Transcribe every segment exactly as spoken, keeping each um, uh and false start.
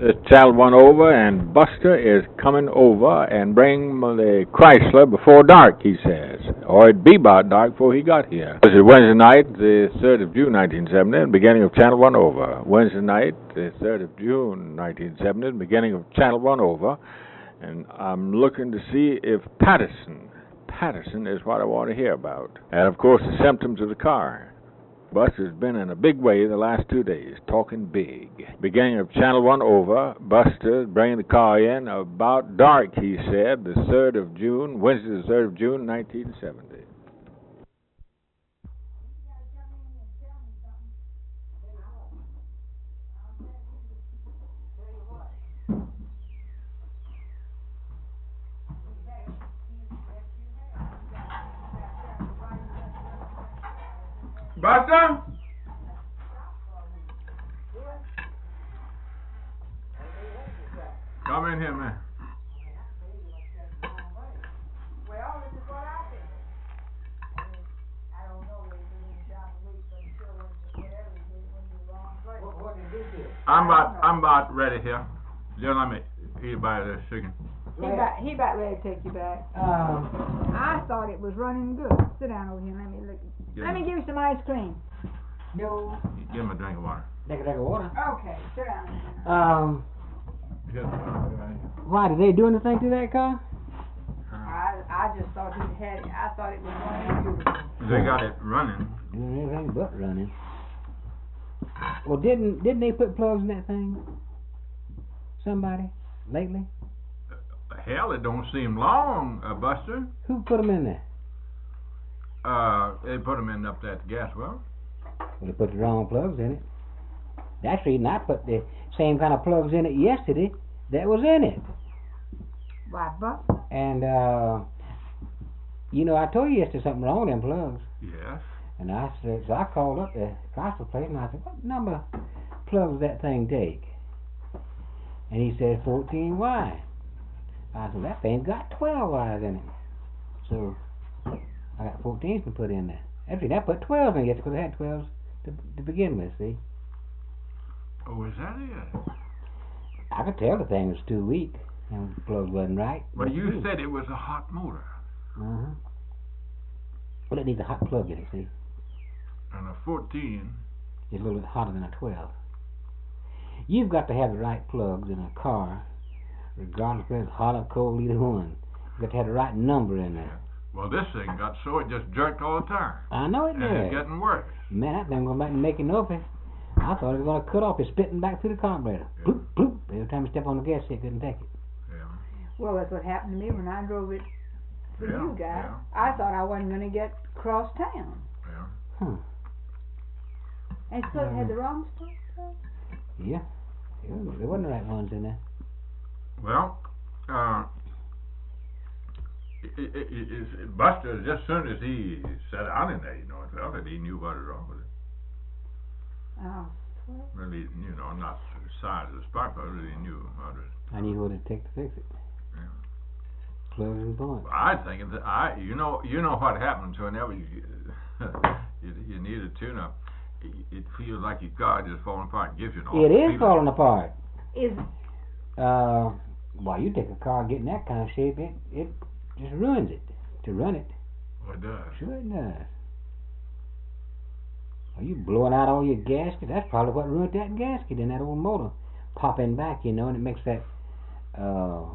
It's Channel One over, and Buster is coming over and bring the Chrysler before dark, he says. Or it'd be about dark before he got here. This is Wednesday night, the third of June, nineteen seventy, beginning of Channel One over. Wednesday night, the third of June, nineteen seventy, beginning of Channel One over. And I'm looking to see if Patterson, Patterson is what I want to hear about. And, of course, the symptoms of the car. Buster's been in a big way the last two days, talking big. Beginning of Channel One over, Buster bringing the car in about dark, he said, the third of June, Wednesday the third of June, nineteen seventy. Buster? Come in here, man. Well, this is what I did. I don't know whether you did down the week, but sure whatever you did when you were wrong place. What, what did you do? I'm about, I'm about ready here. Just let me eat a bite of this chicken. He about, he about ready to take you back. Um, I thought it was running good. Sit down over here. Let me look. Give Let me, me give you some ice cream. no. give him a drink of water. Take a drink of water. Okay, sit down. Um, Just, uh, why, did they do anything to that car? I I just thought he had it. I thought it was running beautiful. they got it running. Doing anything but running. Well, didn't didn't they put plugs in that thing? Somebody lately? Hell, it don't seem long, uh, Buster. Who put them in there? Uh, they put them in up there at the gas well. Well, they put the wrong plugs in it. That's the reason I put the same kind of plugs in it yesterday that was in it. Why, Buck? And, uh, you know, I told you yesterday something wrong with them plugs. Yes. And I said, so I called up the Chrysler place and I said, what number plugs that thing take? And he said fourteen Y. I said, that thing's got twelve Y's in it. So I got fourteens to put in there. Actually, I put twelve in it because I had twelves to, to begin with, see? Oh, is that it? I could tell the thing was too weak and the plug wasn't right. Well, But you see. said it was a hot motor. Uh-huh. Well, it needs a hot plug in it, see? And a fourteen. It's a little bit hotter than a twelve. You've got to have the right plugs in a car, regardless of if it's hot or cold, either one. You've got to have the right number in there. Well, this thing got so it just jerked all the time. I know it And it's did. getting worse. Man, that thing going back and making noise. I thought it was going to cut off. It's spitting back through the carburetor. Yeah. Bloop, bloop. Every time you step on the gas, it couldn't take it. Yeah. Well, that's what happened to me when I drove it for Yeah, you guys. yeah. I thought I wasn't going to get cross town. Yeah. Huh. And so it had the wrong stuff. Yeah. Yeah, there wasn't the right ones in there. Well, uh, it, it, it, it, Buster, just as soon as he sat down in there, you know, and felt it, he knew what was wrong with it. Oh. Really, you know, not the size of the spark plug, really knew what it. I knew what it'd take to fix it. Yeah. Plugs and points. I think that I, you know, you know what happens whenever you you, you need a tune-up. It, it feels like your car just falling apart. It gives you an awful It is feeling. falling apart. Is Uh, well, you take a car getting that kind of shape, it it just ruins it to run it. Well, it does. Sure it does. Are you blowing out all your gaskets? That's probably what ruined that gasket in that old motor. Popping back, you know, and it makes that uh,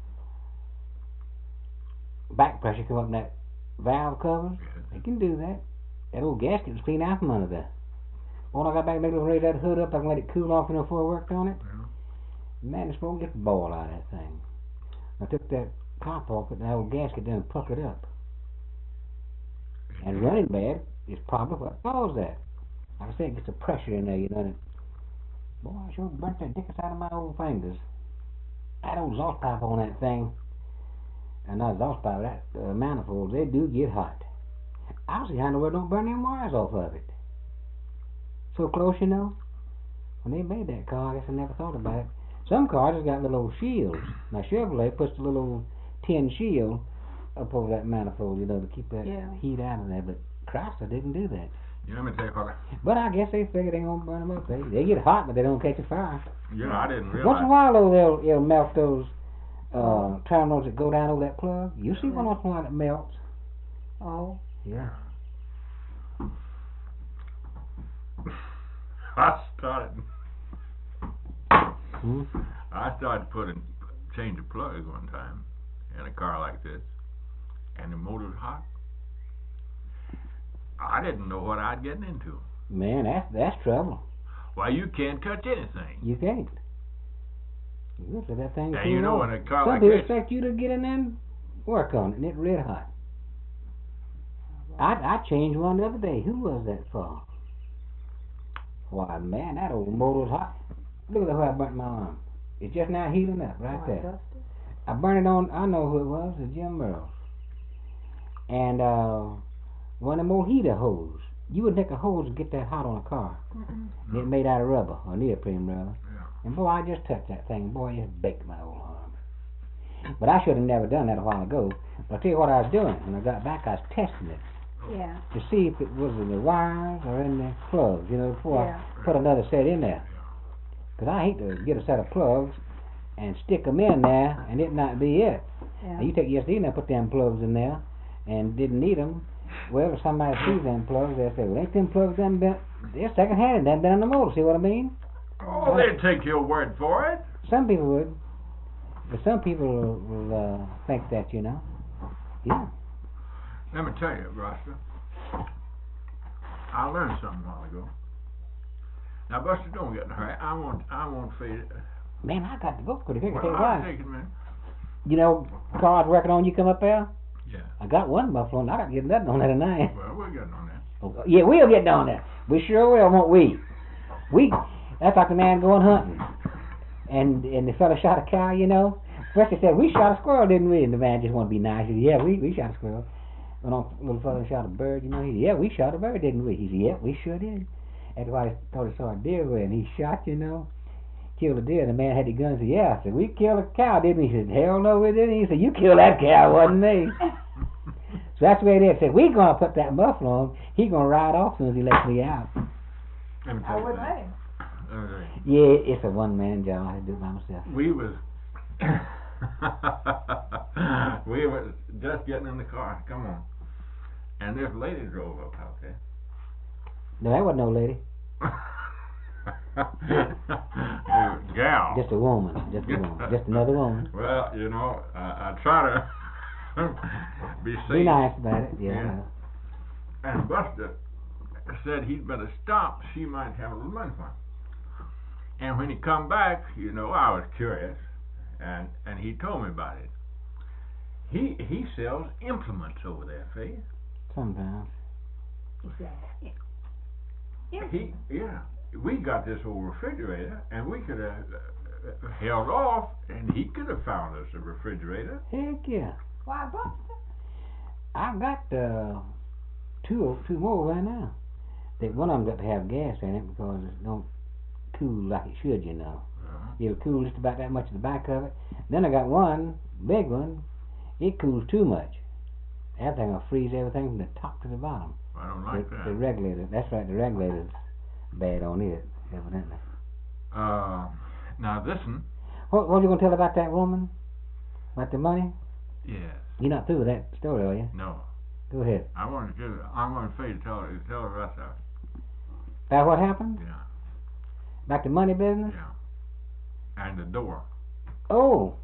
back pressure come up in that valve cover. Yeah. It can do that. That old gasket was clean out from under there. When I got back, maybe raise that hood up, I can let it cool off, you know, before I worked on it. Yeah. Man, the smoke gets the ball out of that thing. I took that top off, put that old gasket down and puckered up. And running bad is probably what caused that. Like I said, it gets the pressure in there, you know. And boy, I sure burnt the dickens out of my old fingers. That old exhaust pipe on that thing, and not exhaust pipe, that uh, manifolds, they do get hot. I was behind the where don't burn them wires off of it. So close, you know. When they made that car, I guess I never thought about it. Some cars has got little shields. Now Chevrolet puts the little tin shield up over that manifold, you know, to keep that Yeah. heat out of there. But Chrysler didn't do that. You let me tell you what. But I guess they figure they gonna burn them up. They they get hot, but they don't catch a fire. You know, I didn't realize. Once in a while, though, they'll, they'll melt those uh, terminals that go down over that plug. You see one once in a while that melts. Oh. Yeah. I started. Hmm? I started putting change the plug one time in a car like this, and the motor was hot. I didn't know what I'd get into. Man, that's that's trouble. Why, you can't touch anything. You can't. You look at that thing. And you know, in a car Some like people this, expect you to get in there and work on it, and it's red hot. I I changed one the other day. Who was that for? Why, man, that old motor's hot. Look at how I burnt my arm. It's just now healing up right Oh, there. dusty? I burned it on. I know who it was. It's Jim Merle. And uh, one of them old heater hose. You would take a hose and get that hot on a car. Mm-mm. No. It made out of rubber or neoprene rather. Yeah. And boy, I just touched that thing. Boy, it just baked my old arm. But I should have never done that a while ago. But I'll tell you what I was doing. When I got back, I was testing it Yeah. to see if it was in the wires or in the plugs, you know, before Yeah. I put another set in there. Because I hate to get a set of plugs and stick them in there and it not be it. Yeah. Now, you take yesterday and I put them plugs in there and didn't need them. Well, if somebody sees them plugs, they'll say, well, ain't them plugs done been, they're second-hand, done been on the motor, see what I mean? Oh, they'd take your word for it. Some people would. But some people will, will uh, think that, you know. Yeah. Let me tell you, Buster. I learned something a while ago. Now, Buster, don't get in a hurry. I won't. I won't fade. Man, I got to go pretty quick. I Well, tell you I'll why. take it, man. You know, car I was working on, you come up there? Yeah. I got one buffalo, and I got to get nothing on that tonight. Well, we're getting on that. Oh, yeah, we'll get down there. We sure will, won't we? We, that's like the man going hunting. And and the fella shot a cow, you know. First they said, we shot a squirrel, didn't we? And the man just wanted to be nice. He said, yeah, we, we shot a squirrel. Went on, little fella shot a bird, you know. He said, yeah, we shot a bird, didn't we? He said, yeah, we sure did. That's why I thought he saw a deer with, and he shot, you know. Killed a deer, and the man had the gun and said, yeah. I said, we killed a cow, didn't we? He said, hell no, we didn't. He said, you killed that cow, wasn't me. So that's the way it is. Said, we going to put that buffalo on. He going to ride off as soon as he lets me out. Let me I tell you wouldn't let something. him. Okay. Yeah, it's a one-man job. I had to do it by myself. We was we was just getting in the car. Come on, and this lady drove up out there. No, that wasn't no lady. The gal. Just a woman. Just a woman. Just another woman. Well, you know, I, I try to be safe. Be nice about it. Yeah. I Yeah. know. And Buster said he'd better stop. She might have a little money for him. And when he come back, you know, I was curious, and and he told me about it. He he sells implements over there, Faith. Sometimes. He said, yeah. He yeah. We got this old refrigerator, and we could have uh, held off, and he could have found us a refrigerator. Heck yeah. Why, Buster? I got uh, two two more right now. They, one of them got to have gas in it because it don't cool like it should, you know. Uh-huh. It'll cool just about that much at the back of it. Then I got one big one. It cools too much. That thing will freeze everything from the top to the bottom. I don't like the, that. the regulator. That's right. The regulator's bad on it, evidently. Uh, now listen. What, what are you gonna tell about that woman? About the money? Yes. You're not through with that story, are you? No. Go ahead. I want to give. I want to to tell her. Tell the rest of it. About what happened? Yeah. About the money business? Yeah. And the door. Oh,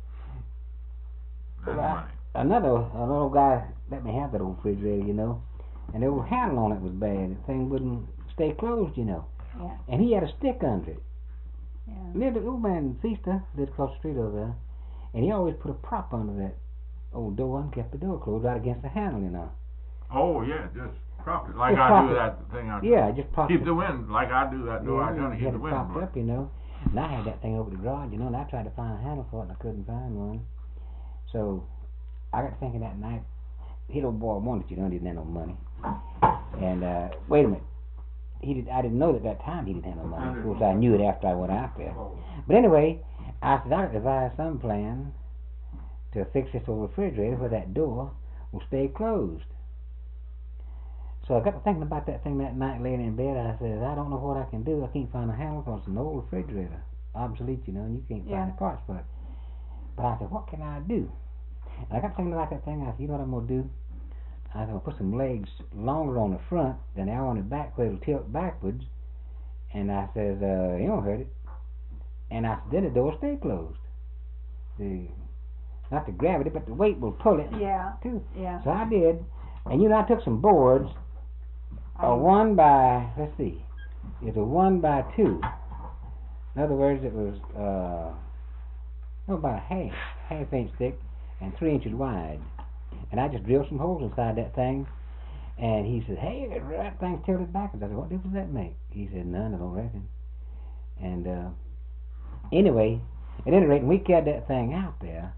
And Well, I- money. another another guy let me have that old refrigerator, you know, and the old handle on it was bad. The thing wouldn't stay closed, you know. Yeah. And he had a stick under it. Yeah. Lived the old man Feaster lived across the street over there, and he always put a prop under that old door and kept the door closed right against the handle, you know. Oh yeah, just prop it like Just I prop do it. that thing. I Yeah, just propped keep it. the wind like I do that door. I Yeah, try to he keep had the it wind propped blowing. up, you know. And I had that thing over the garage, you know, and I tried to find a handle for it, and I couldn't find one. So I got thinking that night, his old boy wanted, you know, he didn't have no money. And uh, wait a minute, he did. I didn't know that at that time he didn't have no money. Of course, I knew it after I went out there. But anyway, I said I got to devise some plan to fix this old refrigerator where that door will stay closed. So I got to thinking about that thing that night laying in bed. I said, I don't know what I can do. I can't find a handle because it's an old refrigerator. Obsolete, you know, and you can't Yeah. find the parts for it. But I said, what can I do? And I got thinking about that thing. I said, you know what I'm going to do? I said, I'm going to put some legs longer on the front than they are on the back where it'll tilt backwards. And I says, uh, you don't hurt it. And I said, then the door stay closed. The, not the gravity, but the weight will pull it Yeah. too. Yeah. So I did. And you know, I took some boards, I- a one by, let's see, it's a one by two. In other words, it was uh, no, about a half, half inch thick and three inches wide. And I just drilled some holes inside that thing. And he said, hey, that thing's tilted backwards. I said, what difference does that make? He said, none, I don't reckon. And uh, anyway, at any rate, when we carried that thing out there,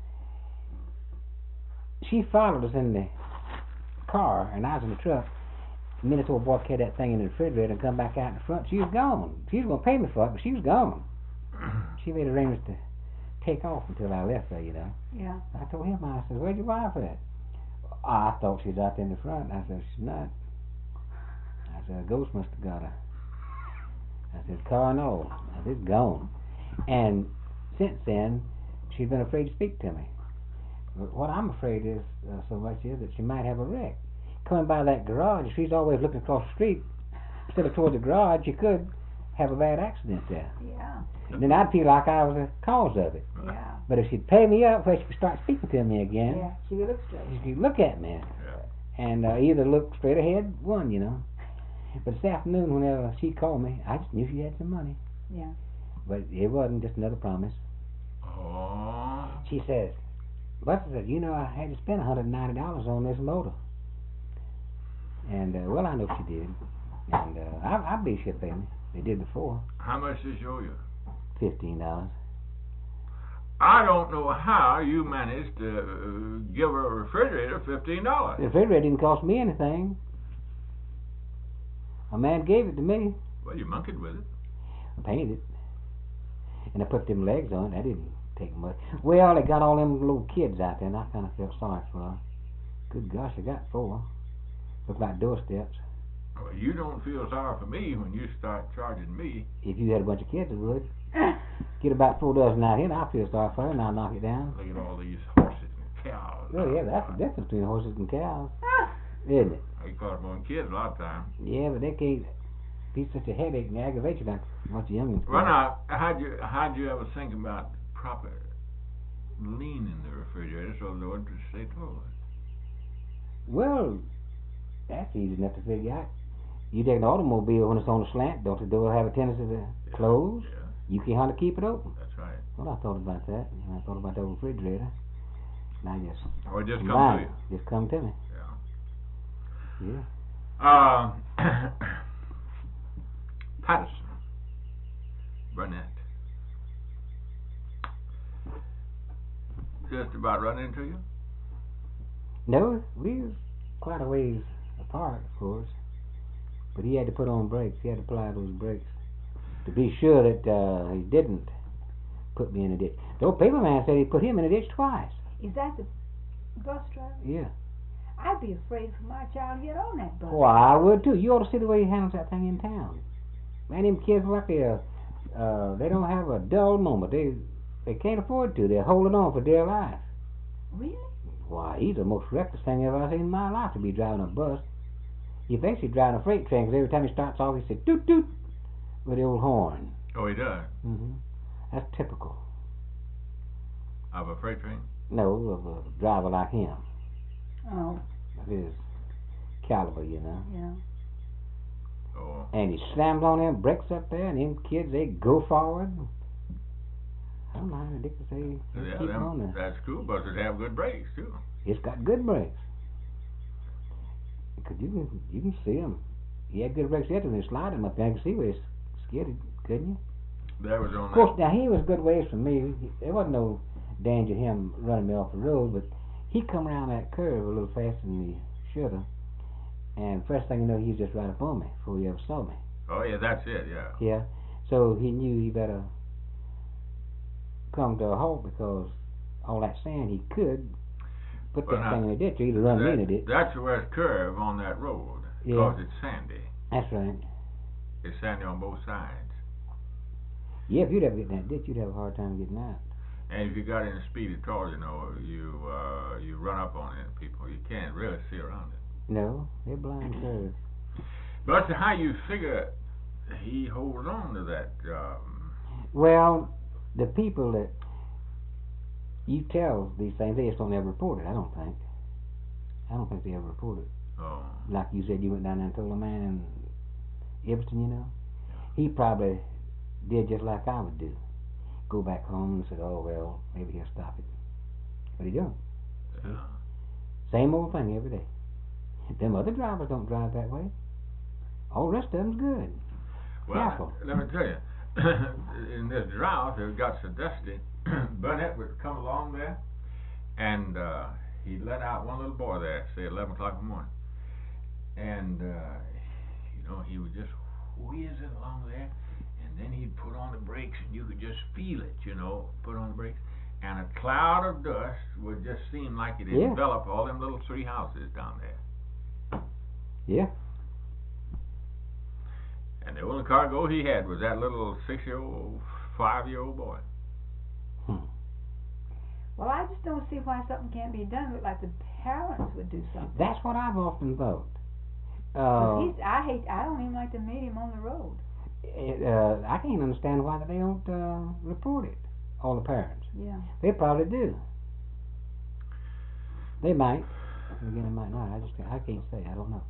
she followed us in the car, and I was in the truck. The minute old boy carried that thing in the refrigerator and come back out in the front, she was gone. She was going to pay me for it, but she was gone. She made arrangements to take off until I left there, you know. Yeah. I told him, I said, where'd your wife at? I thought she was out there in the front. I said, she's not. I said, a ghost must have got her. I said, car no. I said, it's gone. And since then, she's been afraid to speak to me. But what I'm afraid is uh, so much is that she might have a wreck. Coming by that garage, if she's always looking across the street instead of toward the garage, she could have a bad accident there. Yeah. And then I'd feel like I was the cause of it. Yeah. But if she'd pay me up, where she could start speaking to me again, Yeah. She would look straight. she could look at me Yeah. and uh, either look straight ahead, one, you know. But this afternoon, whenever she called me, I just knew she had some money. Yeah. But it wasn't just another promise. Oh. She says, Buster said, you know, I had to spend one hundred ninety dollars on this motor. And, uh, well, I know she did. And uh, I, I believe she'll pay me. They did before. How much does she owe you? fifteen dollars. I don't know how you managed to uh, give her a refrigerator fifteen dollars. The refrigerator didn't cost me anything. A man gave it to me. Well, you monkeyed with it. I painted it. And I put them legs on. That didn't take much. Well, they got all them little kids out there, and I kind of felt sorry for her. Good gosh, I got four. Look like doorsteps. Well, you don't feel sorry for me when you start charging me. If you had a bunch of kids, I would. Get about four dozen out here, and I'll feel sorry for her, and I'll knock it down. Look at all these horses and cows. Well, yeah, that's the difference between horses and cows, isn't it? You caught them on kids a lot of times. Yeah, but they can't be such a headache and aggravate you like a bunch of youngins. Well, now, how'd you, how'd you ever think about proper leaning the refrigerator so the would stay closed? Well, that's easy enough to figure out. You take an automobile when it's on a slant, don't the door have a tendency to Yeah. close? Yeah, You can't hardly keep it open. that's right. Well, I thought about that, and I thought about the refrigerator. And I just Or it just come combined to it. you. Just come to me. Yeah. Yeah. Uh, Patterson, Burnett. Just about run into you? No, we was quite a ways apart, of course. But he had to put on brakes. He had to apply those brakes to be sure that uh, he didn't put me in a ditch. The old paperman said he put him in a ditch twice. Is that the bus driver? Yeah. I'd be afraid for my child to get on that bus. Well, I would too. You ought to see the way he handles that thing in town. Man, them kids look like they, uh, uh, they don't have a dull moment. They they can't afford to. They're holding on for dear life. Really? Why, he's the most reckless thing I've ever seen in my life to be driving a bus. He thinks he's driving a freight train because every time he starts off, he says, toot toot, with the old horn. Oh, he does? hmm That's typical. Of a freight train? No, of a driver like him. Oh, Of his caliber, you know. yeah. Oh. And he slams on them brakes up there, and them kids, they go forward. I don't know how ridiculous they they Yeah, keep on them, there. that school buses have good brakes, too. It's got good brakes. Because you can, you can see them. He had good brakes yet, and they slide them up there. You can see where he's skidded, couldn't you? That was on Of course, that. now he was good ways from me. He, there wasn't no danger of him running me off the road, but he come around that curve a little faster than he should have. And first thing you know, he was just right up on me before he ever saw me. Oh, yeah, that's it, yeah. Yeah. So he knew he better come to a halt because all that sand he could put Well, that now, thing in the ditch, or either run me in the That, ditch. that's the west curve on that road. Yeah. Because it's sandy. That's right. It's sandy on both sides. Yeah, if you'd ever get in that ditch, you'd have a hard time getting out. And if you got in a speed at all, you know, you uh, you run up on it, people. You can't really see around it. No, they're blind curves. But how you figure he holds on to that? Um, well, the people that you tell these things, they just don't ever report it. I don't think. I don't think they ever report it. Oh. Like you said, you went down there and told a man in Evanston, you know, yeah. he probably did just like I would do. Go back home and said, oh, well, maybe he'll stop it. But he don't. Yeah. Same old thing every day. Them other drivers don't drive that way. All the rest of them's good. Well, Careful. Let me tell you, in this drought, it got so dusty, Burnett would come along there, and uh, he let out one little boy there, say eleven o'clock in the morning. And, uh, you know, he would just whizzing along there, and then he'd put on the brakes, and you could just feel it, you know, put on the brakes. And a cloud of dust would just seem like it yeah. enveloped all them little three houses down there. Yeah. And the only cargo he had was that little six-year-old, five-year-old boy. Hmm. Well, I just don't see why something can't be done. Look like the parents would do something. That's what I've often thought. Uh, he's, I hate. I don't even like to meet him on the road. It, uh, I can't understand why they don't uh, report it. All the parents. Yeah. They probably do. They might. Again, they might not. I just I can't say. I don't know.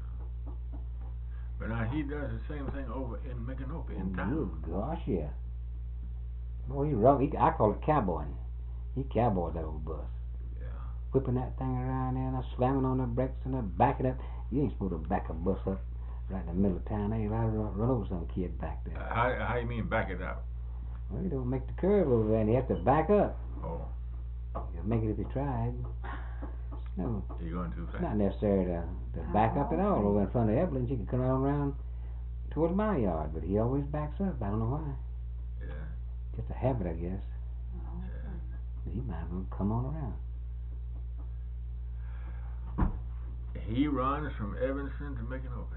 But now he does the same thing over in Micanopy in town. Good gosh, yeah. Boy, he wrong. He, I call it cowboying. He cowboys that old bus. Yeah. Whipping that thing around there and uh, slamming on the brakes and uh, backing up. You ain't supposed to back a bus up right in the middle of town. They run, run over some kid back there. Uh, how how you mean back it up? Well, you don't make the curve over there, and you have to back up. Oh. You'll make it if you tried. No. You're going too fast. It's not necessary to, to back up at all over in front of Evelyn's. You can come on around towards my yard, but he always backs up. I don't know why. Yeah. Just a habit, I guess. Yeah. He might as well come on around. He runs from Evanston to Micanopy.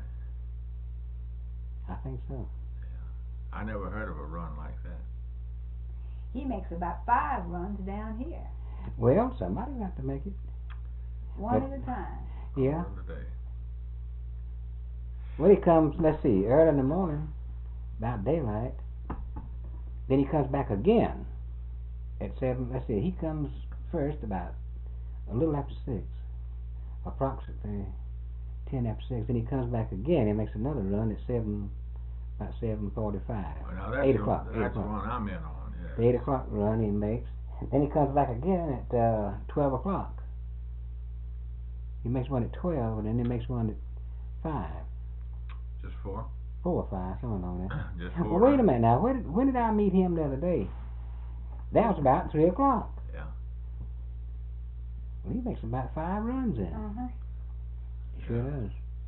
I think so. Yeah. I never heard of a run like that. He makes about five runs down here. Well, somebody's got to make it. One but, at a time. Yeah. One a day. Well, he comes, let's see, early in the morning, about daylight. Then he comes back again at seven. Let's see, he comes first about a little after six, approximately ten after six. Then he comes back again. He makes another run at seven, about seven forty-five. Well, now that's eight the, o'clock. That's eight the o'clock. one I'm in on. Yeah. The eight o'clock run he makes. Then he comes back again at uh, twelve o'clock. He makes one at twelve, and then he makes one at five. Just four? Four or five, something on that. Just four. Well, wait a minute now. Where did, when did I meet him the other day? That was about three o'clock. Yeah. Well, he makes about five runs in. Uh-huh. He sure does.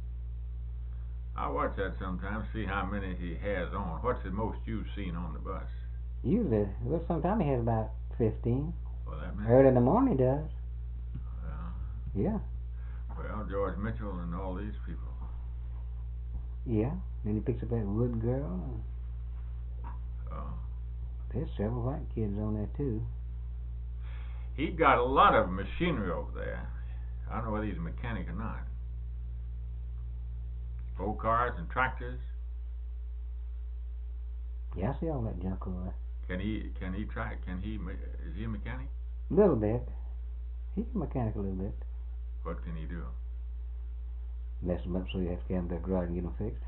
I watch that sometimes, see how many he has on. What's the most you've seen on the bus? Usually, well, sometimes he has about fifteen. Well, that many? Early in the morning he does. Yeah. Yeah. Well, George Mitchell and all these people. Yeah. Then he picks up that Wood girl. And Oh. there's several white kids on there too. He got a lot of machinery over there. I don't know whether he's a mechanic or not. Old cars and tractors. Yeah, I see all that junk over there. Can he? Can he try? Can he? Is he a mechanic? A little bit. He's a mechanic a little bit. What can he do? Mess them up so you have to get them to the garage and get them fixed.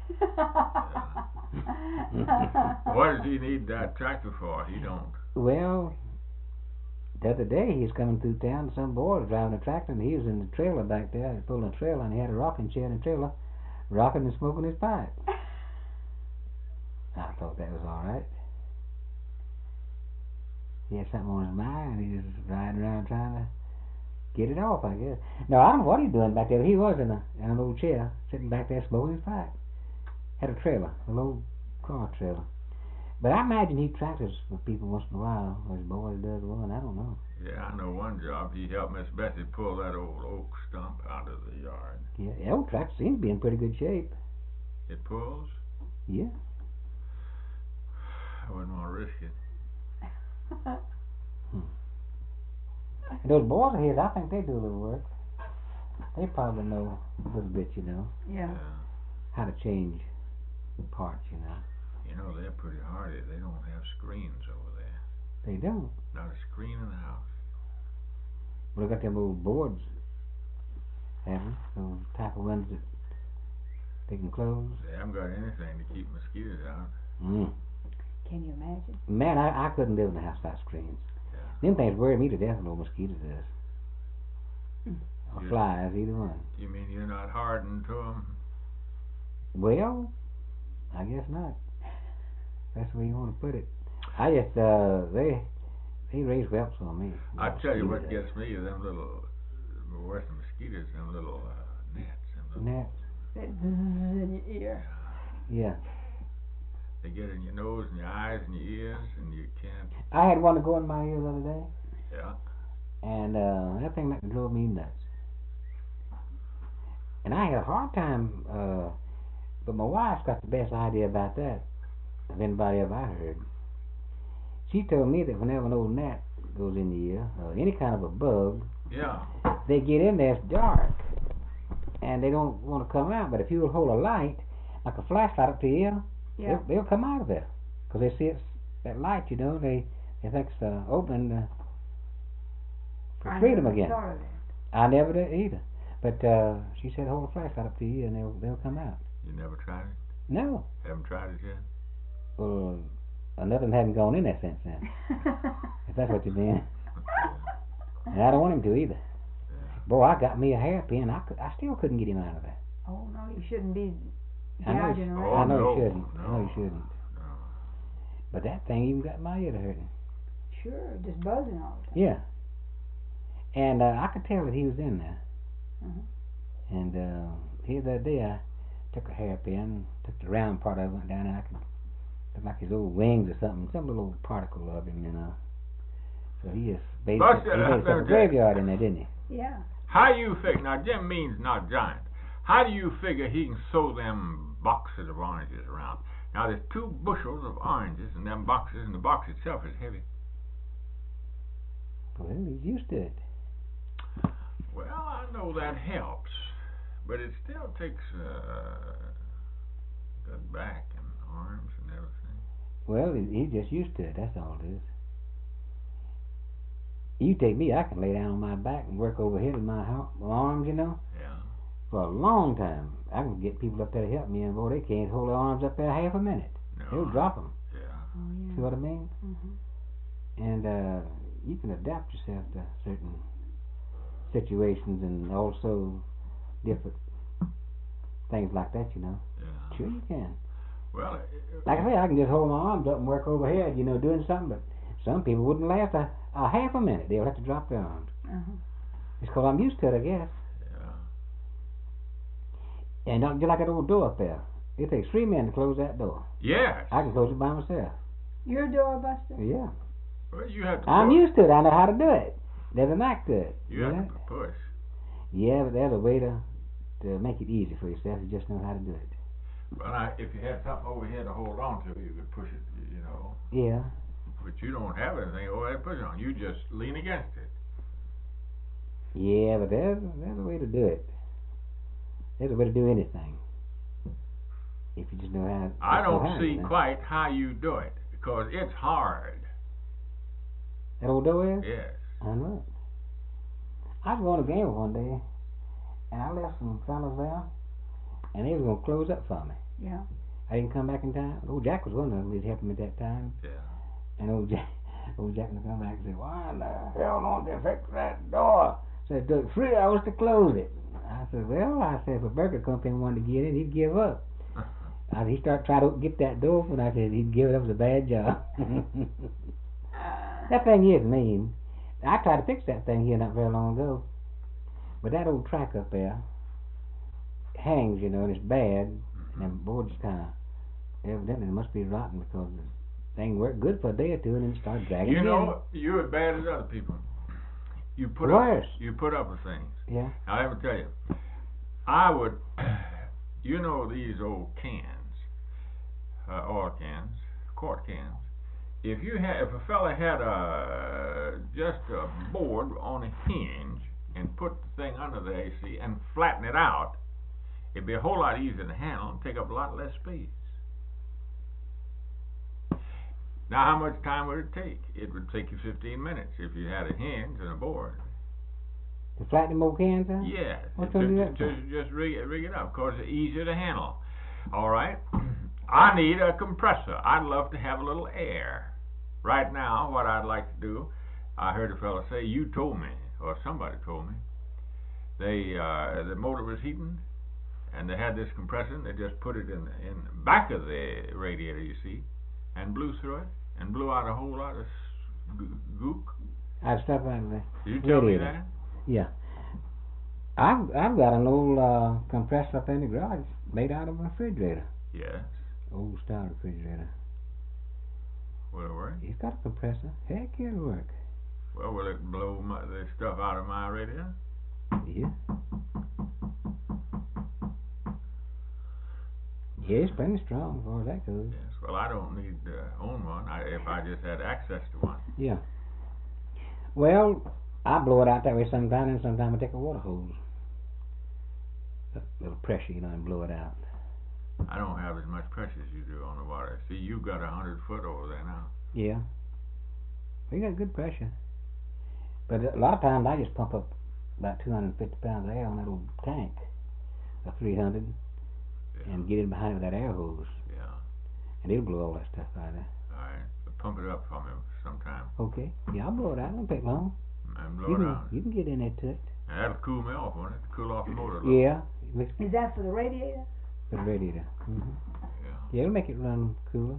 What does he need that tractor for? He don't. Well, the other day he was coming through town. Some boy was driving a tractor, and he was in the trailer back there. He was pulling a trailer, and he had a rocking chair in the trailer, rocking and smoking his pipe. I thought that was all right. He had something on his mind, and he was riding around trying to get it off, I guess. No, I don't know what he's doing back there. He was in, a, in an old chair, sitting back there smoking his pipe. Had a trailer, a little car trailer. But I imagine he practices for people once in a while, or his boys does one. I don't know. Yeah, I know one job. He helped Miss Bessie pull that old oak stump out of the yard. Yeah, the old tractor seems to be in pretty good shape. It pulls? Yeah. I wouldn't want to risk it. Hmm. And those boys of his, I think they do a little work. They probably know a little bit, you know, Yeah. Yeah. how to change parts, you know. You know, they're pretty hardy. They don't have screens over there. They don't. Not a screen in the house. Well, they got them old boards, haven't they? Those type of ones that they can close. They haven't got anything to keep mosquitoes out. Mm. Can you imagine? Man, I, I couldn't live in a house without screens. Yeah. Them things worry me to death, no mosquitoes does. Mm. Or Yeah. flies, either one. You mean you're not hardened to them? Well, I guess not. That's the way you want to put it. I just, uh, they, they raise whelps on me. I tell you what Mosquitoes. gets me, them little, worse than mosquitoes, them little uh, gnats. Them little, Gnats. That zzz in your ear. Yeah. They get in your nose and your eyes and your ears, and you can't. I had one to go in my ear the other day, Yeah. and uh, that thing that drove me nuts. And I had a hard time, uh, but my wife's got the best idea about that of anybody ever I heard. She told me that whenever an old gnat goes in the ear, or any kind of a bug, Yeah. they get in there, it's dark, and they don't want to come out. But if you will hold a light, like a flashlight up to your ear, Yeah. they'll, they'll come out of there. Because they see it's that light, you know, they, they think it's uh, opening uh, for I freedom never again. thought of that. I never did either. But uh, she said hold a flashlight up to your ear and they'll, they'll come out. You never tried it? No. Haven't tried it yet? Well, nothing hadn't gone in there since then, if that's what you mean. And I don't want him to either. Yeah. Boy, I got me a hairpin. I, could, I still couldn't get him out of there. Oh no, you shouldn't be I know, gouging Oh, I around. know no, you shouldn't. I know you no. shouldn't. No. But that thing even got my ear to hurting. Sure, just buzzing all the time. Yeah. And uh, I could tell that he was in there. Mhm. And uh, here the other day I took a hairpin, took the round part of it, went down and I could look like his old wings or something, some little particle of him, you know. So he just basically Buster, he uh, made let me himself tell a you. graveyard in there, didn't he? Yeah. How you figure, now Jim means not giant. How do you figure he can sow them boxes of oranges around? Now there's two bushels of oranges in them boxes, and the box itself is heavy. Well, he's used to it. Well, I know that helps, but it still takes uh, good back and arms and everything. Well, he, he's just used to it, that's all it is. You take me, I can lay down on my back and work overhead with my, ho- my arms, you know, Yeah. for a long time. I can get people up there to help me, and boy, they can't hold their arms up there half a minute. No. They'll drop them. Yeah. Oh See yeah. what I mean? Mhm. And uh, you can adapt yourself to certain situations and also different things like that, you know. Yeah. Sure you can. Well, it, it- Like I say, I can just hold my arms up and work overhead, you know, doing something, but some people wouldn't last a, a half a minute. They'll have to drop their arms. Uh-huh. It's because I'm used to it, I guess. yeah. And don't, just like that old door up there. It takes three men to close that door. Yes. I can close it by myself. You're a doorbuster? Yeah. Well, you have to. I'm push. used to it. I know how to do it. There's a knack to it. You know have that? to push. Yeah, but there's a way to to make it easy for yourself. You just know how to do it. Well, I, if you had something over here to hold on to, you could push it. You know. Yeah. But you don't have anything over there to push on. You just lean against it. Yeah, but there's there's a way to do it. There's a way to do anything. If you just know how. I just know don't how, see you know. quite how you do it because it's hard. That old door is? Yes. I know it. I was going to game one day, and I left some fellas there, and they was going to close up for me. Yeah. I didn't come back in time. Old Jack was one of them. He was helping me at that time. Yeah. And old Jack, old Jack would come back and say, "Why in the hell don't they fix that door?" Said, "Took three hours to close it." I said, "Well," I said, "if a burger company wanted to get in, he'd give up." I, he started trying to get that door open. I said he'd give it up. It was a bad job. That thing is mean. I tried to fix that thing here not very long ago, but that old track up there hangs, you know, and it's bad. And them boards kind of evidently it must be rotten because thing worked good for a day or two, and then start dragging. You again. know, you're as bad as other people. You put Worse. up. You put up with things. Yeah. Now, let me tell you, I would. You know these old cans, uh, oil cans, quart cans. If you had, if a fella had a just a board on a hinge and put the thing under the A C and flatten it out, it'd be a whole lot easier to handle and take up a lot less space. Now, how much time would it take? It would take you fifteen minutes if you had a hinge and a board. To flatten them old cans out? Yeah. What's just, gonna do that for? just, just rig it, rig it up. Of course, it's easier to handle. All right. I need a compressor. I'd love to have a little air. Right now, what I'd like to do, I heard a fellow say, you told me, or somebody told me, they uh, the motor was heating, and they had this compressor, and they just put it in the, in the back of the radiator, you see, and blew through it, and blew out a whole lot of gook. I'd stuff out of the Did you tell me radiator. that? Yeah. I've I've got an old uh, compressor up in the garage made out of a refrigerator. Yes. Old style refrigerator. Will it work? It's got a compressor. Heck, it'll work. Well, will it blow my, the stuff out of my radiator? Yeah. Yeah, it's plenty strong as far as that goes. Yes. Well, I don't need to own one. I, if I just had access to one. Yeah. Well, I blow it out that way sometimes, and sometimes I take a water hose. A little pressure, you know, and blow it out. I don't have as much pressure as you do on the water. See, you've got a hundred foot over there now. Yeah. We got good pressure. But a lot of times I just pump up about two hundred fifty pounds of air on that old tank, a three hundred, Yeah. and get it behind with that air hose, Yeah. and it'll blow all that stuff out of there. All right. So pump it up for me sometime Okay. Yeah, I'll blow it out. It won't take long. and blow You it can, out. you can get in there to it. And that'll cool me off, won't it? Cool off the motor a little. Yeah. Mix Is that for the radiator? the radiator. Mm-hmm. Yeah. Yeah, it'll make it run cooler.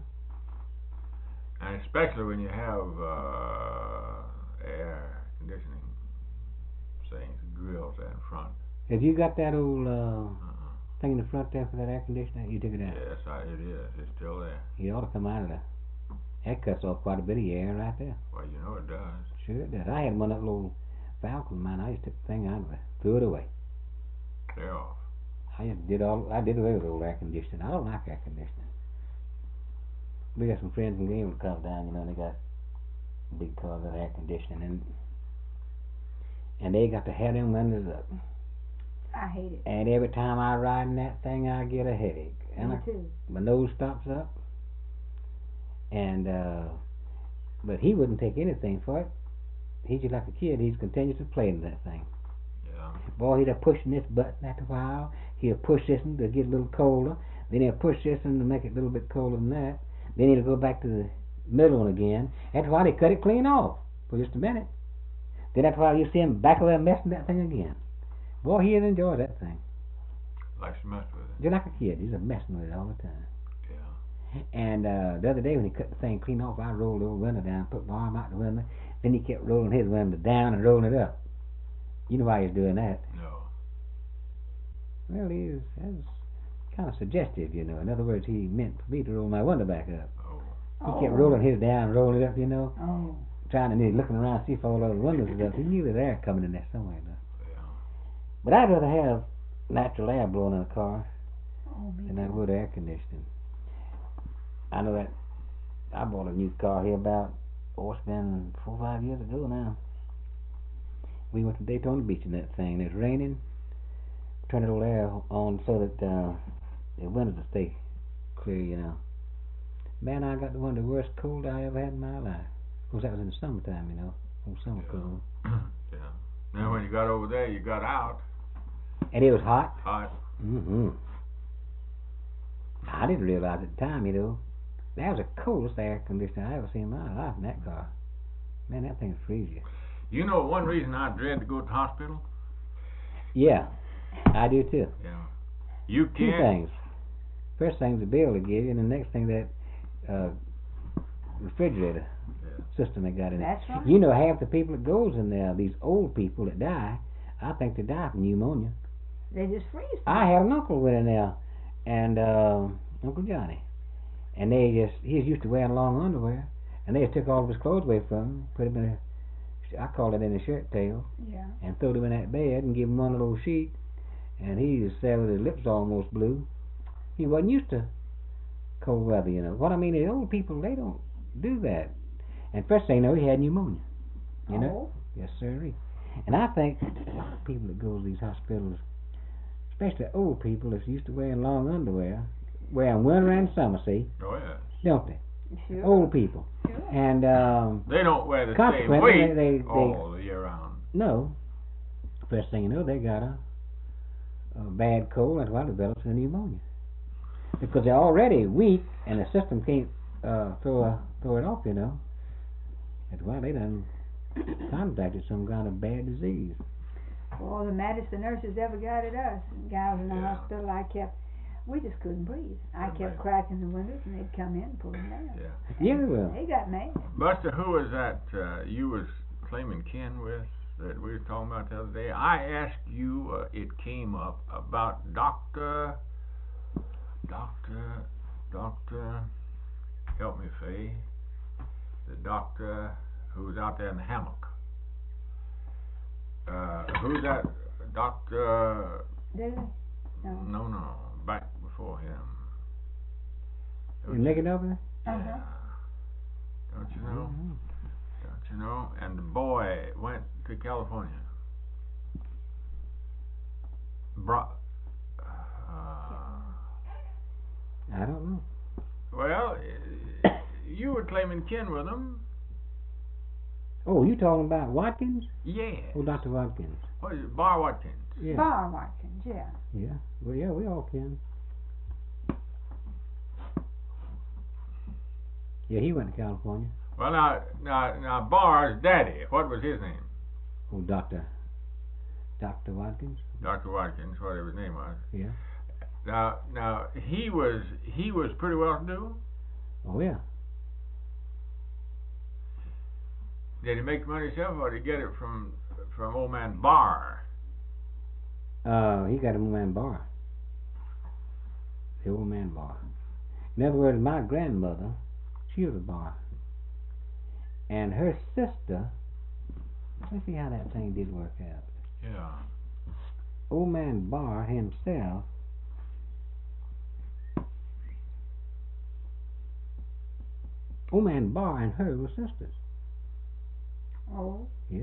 And especially when you have uh, air conditioning things, grills there in front. Have you got that old uh, Uh-uh. thing in the front there for that air conditioner? You took it out. Yes, I, it is. It's still there. You ought to come out of there. That cuts off quite a bit of your air right there. Well, you know it does. Sure it does. I had one of that little Falcon of mine. I just took the thing out of it, threw it away. They're off. I just did all. I did away with old air conditioning. I don't like air conditioning. We got some friends in Greenville come down. You know, they got big cars with air conditioning, and and they got to have them windows up. I hate it. And every time I ride in that thing, I get a headache. And Me I, too. my nose stops up. And uh, but he wouldn't take anything for it. He's just like a kid. He's continuously playing that thing. Yeah. Boy, he'd have pushing this button after a while. He'll push this one to get a little colder. Then he'll push this one to make it a little bit colder than that. Then he'll go back to the middle one again. After a while, he cut it clean off for just a minute. Then after a while, you see him back over there messing that thing again. Boy, he'd enjoy that thing. Likes to mess with it. Just like a kid. He's a messing with it all the time. Yeah. And uh, the other day when he cut the thing clean off, I rolled the old window down, put my arm out the window. Then he kept rolling his window down and rolling it up. You know why he's doing that? No. Well, he was, that was kind of suggestive, you know. In other words, he meant for me to roll my window back up. Oh. He kept rolling his down, rolling it up, you know, Oh. trying to he's looking around to see if all those windows was up. He knew there's air coming in there somewhere, though. Yeah. But I'd rather have natural air blowing in a car Oh, me than I too. would air conditioning. I know that I bought a new car here about, oh, it's been four or five years ago now. We went to Daytona Beach in that thing. It was raining. Turned the old air on so that uh, the windows would stay clear, you know. Man, I got the one of the worst cold I ever had in my life. Of course, that was in the summertime, you know. Old summer Yeah. cold. Yeah. Now when you got over there, you got out And it was hot. hot. Mm-hmm. I didn't realize at the time, you know. That was the coldest air conditioner I ever seen in my life in that car. Man, that thing freezes you. You know one reason I dread to go to the hospital? Yeah, I do too. Yeah. You Two can't. things. First thing's the bill they give you, and the next thing that uh, refrigerator Yeah. system they got in there. That's right. You know, half the people that goes in there, these old people that die, I think they die from pneumonia. They just freeze. I had an uncle went in there, and uh, Uncle Johnny, and they just he was used to wearing long underwear, and they just took all of his clothes away from him, put him in a I call it in a shirt tail, Yeah. and threw him in that bed and give him one little sheet, and he just sat with his lips almost blue. He wasn't used to cold weather, you know. What I mean is, old people, they don't do that. And first thing you know, he had pneumonia. You know? Oh. Yes, sir. And I think a lot of people that go to these hospitals, especially old people that's used to wearing long underwear, wearing winter and summer, see, Oh yeah. don't they? Sure. Old people. Sure. And, um, They don't wear the same consequently, weight they, they, all the year round. no. First thing you know, they got a, a bad cold, that's why it develops a pneumonia. Because they're already weak, and the system can't uh, throw a, throw it off, you know. That's why they done contracted some kind of bad disease. Well, the maddest the nurses ever got at us. Guys in the Yeah. hospital, I kept, we just couldn't breathe. I Yeah, kept man. cracking the windows, and they'd come in and pull them down. Yeah. Yeah, they will. They got mad. Buster, who was that uh, you was claiming kin with that we were talking about the other day? I asked you, uh, it came up about Doctor, Doctor, Doctor, help me, Faye, the doctor who was out there in the hammock. Uh, who's that? Doctor, Did they? No. no, no, back before him. It You was- make it over? Yeah. Uh-huh. Don't you know? Mhm. Don't you know? And the boy went to California. Bro- uh, I don't know. well, uh, you were claiming kin with him. Oh, you talking about Watkins? Yeah. Oh, Doctor Watkins. What is it? Bar Watkins. Yeah. Bar Watkins, yeah. Yeah. Well, yeah, we all can. Yeah, he went to California. Well, now, now, now, Bar's daddy, what was his name? Oh, Doctor. Doctor Watkins. Doctor Watkins, whatever his name was. Yeah. Now, now, he was, he was pretty well to do. Oh, yeah. Did he make the money himself, or did he get it from, from old man Bar? Uh, he got a old man bar. The old man bar. In other words, my grandmother, she was a bar. And her sister, let's see how that thing did work out. Yeah. Old man Barr himself Old man Barr and her were sisters. Oh. Yeah.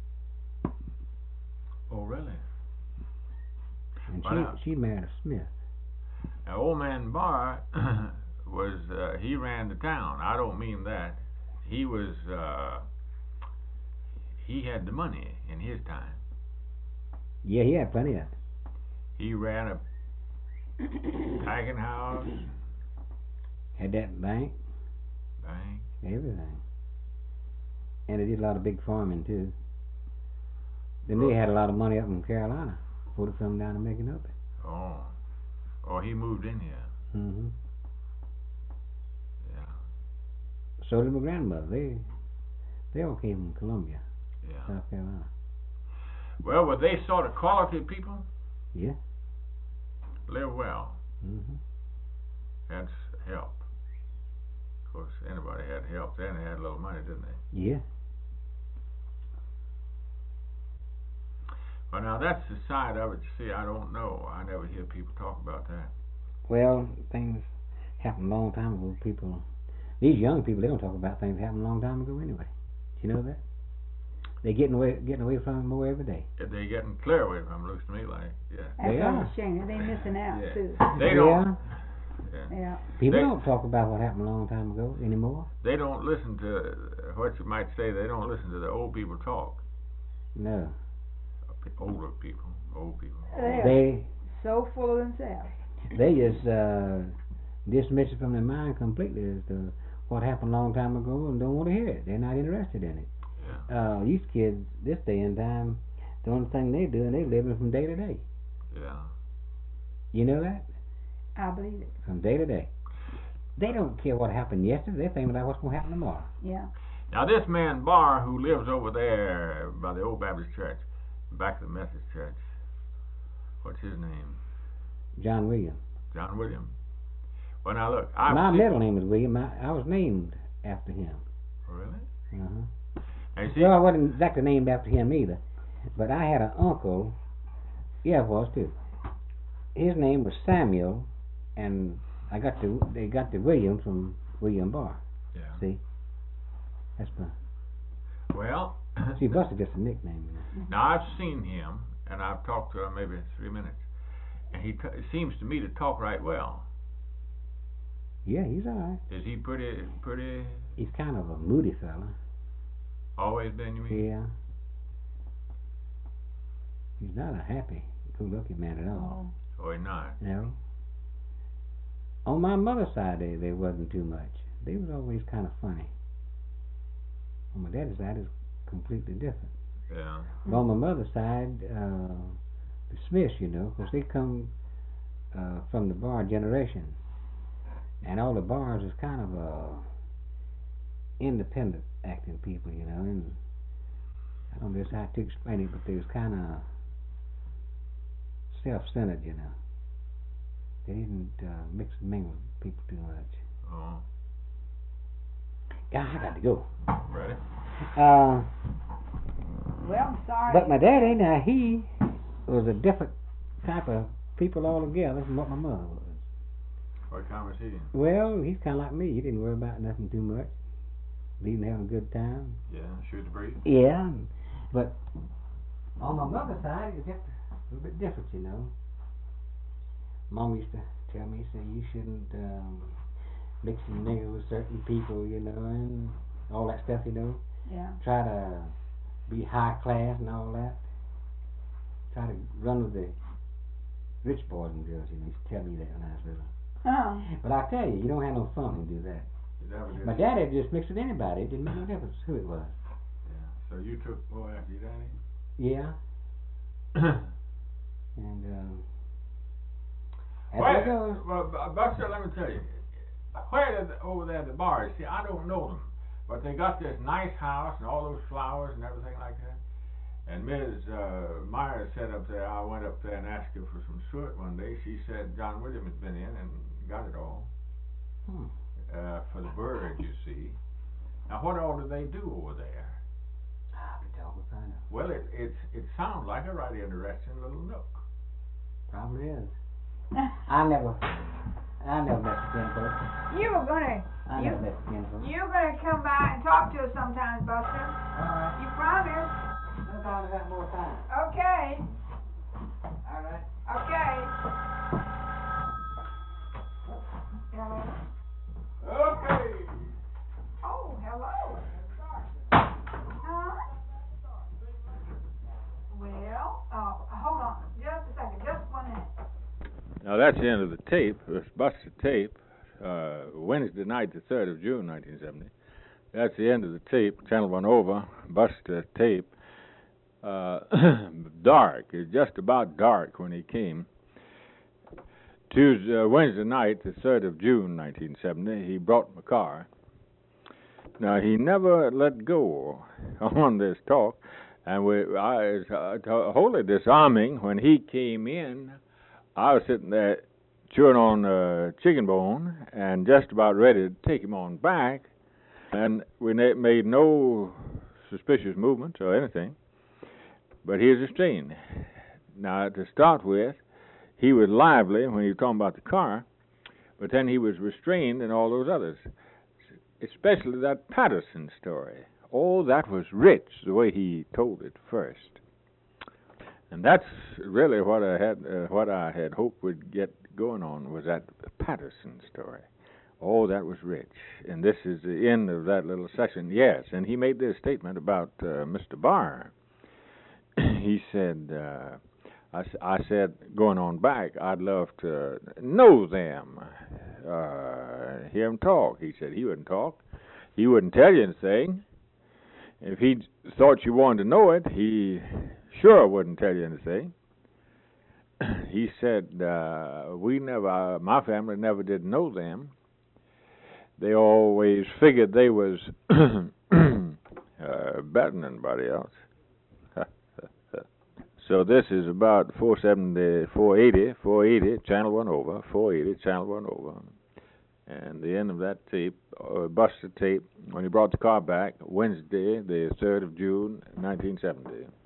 Oh, really? And Why not? she she married a Smith. Now, old man Barr was, uh, he ran the town. I don't mean that. He was, uh, he had the money in his time. Yeah, he had plenty of it. He ran a packing house, Had that bank, bank. everything. And they did a lot of big farming too. Then they had a lot of money up in Carolina before they come down to making up it. Oh. Oh, he moved in here. Mm-hmm. Yeah. So did my grandmother. They they all came from Columbia, Yeah. South Carolina. Well, were they sort of quality people? Yeah. Live well. Mm-hmm. Had s- help. Of course, anybody had help then. They had a little money, didn't they? Yeah. Well, now that's the side of it. You see, I don't know. I never hear people talk about that. Well, things happened a long time ago. People, these young people, they don't talk about things that happened a long time ago anyway. Do you know that? They're getting away, getting away from it more every day. If they getting clear away from, looks to me like, yeah. That's They are. unashamed. They missing out Yeah. too. They Yeah. don't. Yeah. Yeah. People They- don't talk about what happened a long time ago anymore. They don't listen to uh, what you might say. They don't listen to the old people talk. No. Older people, old people. They're They so full of themselves. they just uh, dismiss it from their mind completely as to what happened a long time ago and don't want to hear it. They're not interested in it. Yeah. Uh, these kids, this day and time, the only thing they do, and they living from day to day. Yeah. You know that? I believe it. From day to day. They don't care what happened yesterday. They're thinking about what's going to happen tomorrow. Yeah. Now this man Barr, who lives over there by the old Baptist church, back of the Methodist church, what's his name? John Williams. John William. Well, now look, I My see, middle name is William. I, I was named after him. Really? Uh-huh. And see, Well, I wasn't exactly named after him either, but I had an uncle. Yeah, it was too. His name was Samuel, and I got the they got the William from William Barr. yeah. See, that's my. Well, See, Buster just a nickname. You know? now I've seen him, and I've talked to him maybe three minutes, and he t- seems to me to talk right well. Yeah, he's all right. Is he pretty, pretty? He's kind of a moody fella. Always been, you mean? Yeah. He's not a happy, good-looking man at all. Or not? No. On my mother's side, they, they wasn't too much. They was always kind of funny. On my daddy's side, it's completely different. Yeah. But on my mother's side, uh, the Smiths, you know, 'cause they come uh, from the Barr generation. And all the Barrs is kind of uh, independent acting people, you know, and I don't know how to explain it, but they was kind of self-centered, you know. They didn't uh, mix and mingle with people too much. Oh. Yeah, I got to go. Ready? Uh, Well, I'm sorry. but my daddy, now he was a different type of people altogether from what my mother was. What kind was he? Well, he's kind of like me. He didn't worry about nothing too much. Leaving having a good time. Yeah, shoot the breeze. Yeah, but on my mother's side, it was just a little bit different, you know. Mom used to tell me, say, you shouldn't um, mix and mingle with certain people, you know, and all that stuff, you know. Yeah. Try to be high class and all that. Try to run with the rich boys and girls, you know. He used to tell me that when I was little. Oh. But I tell you, you don't have no fun when you do that. Is that what it My is? daddy just mixed with anybody. It didn't make no difference who it was. Yeah. So you took boy after your daddy? Yeah, and um, as Well, it goes. well, Bu- Buster, let me tell you, where did over there at the bar? See, I don't know them, but they got this nice house and all those flowers and everything like that. And Miz Uh, Myers said up there, I went up there and asked her for some suet one day. She said John William had been in and got it all Hmm. uh, for the bird, you see. Now, what all do they do over there? I'll be talking find out. Well, it it it sounds like a right interesting little nook. Probably is. I never, I never met the kinfolk. You were gonna, I you, never met the kinfolk. you were gonna come by and talk to us sometimes, Buster. All right. You promised. Sometime I got more time. Okay. All right. Okay. Hello. Okay. Oh, hello. Huh? Well, uh, hold on, just a second, just one minute. Now that's the end of the tape. It's Buster tape. Uh, Wednesday night, the third of June, nineteen seventy. That's the end of the tape. Channel one over. Buster tape. Uh, dark. It's just about dark when he came. Tuesday, uh, Wednesday night, the third of June, nineteen seventy. He brought my car. Now he never let go on this talk, and we, I was uh, wholly disarming when he came in. I was sitting there chewing on uh, chicken bone and just about ready to take him on back, and we na- made no suspicious movements or anything. But here's the strain. Now, to start with, he was lively when he was talking about the car, but then he was restrained in all those others, especially that Patterson story. Oh, that was rich, the way he told it first. And that's really what I had uh, what I had hoped would get going on, was that Patterson story. Oh, that was rich. And this is the end of that little section. Yes, and he made this statement about uh, Mister Barr. He said, uh, I, s- I said, going on back, I'd love to know them, uh, hear him talk. He said he wouldn't talk. He wouldn't tell you anything. If he thought you wanted to know it, he sure wouldn't tell you anything. He said, uh, we never, uh, my family never did know them. They always figured they was uh, better than anybody else. So this is about four seventy, four eighty, four eighty, channel one over, four eighty, channel one over. And the end of that tape, uh, Buster tape, when he brought the car back, Wednesday, the third of June, nineteen seventy.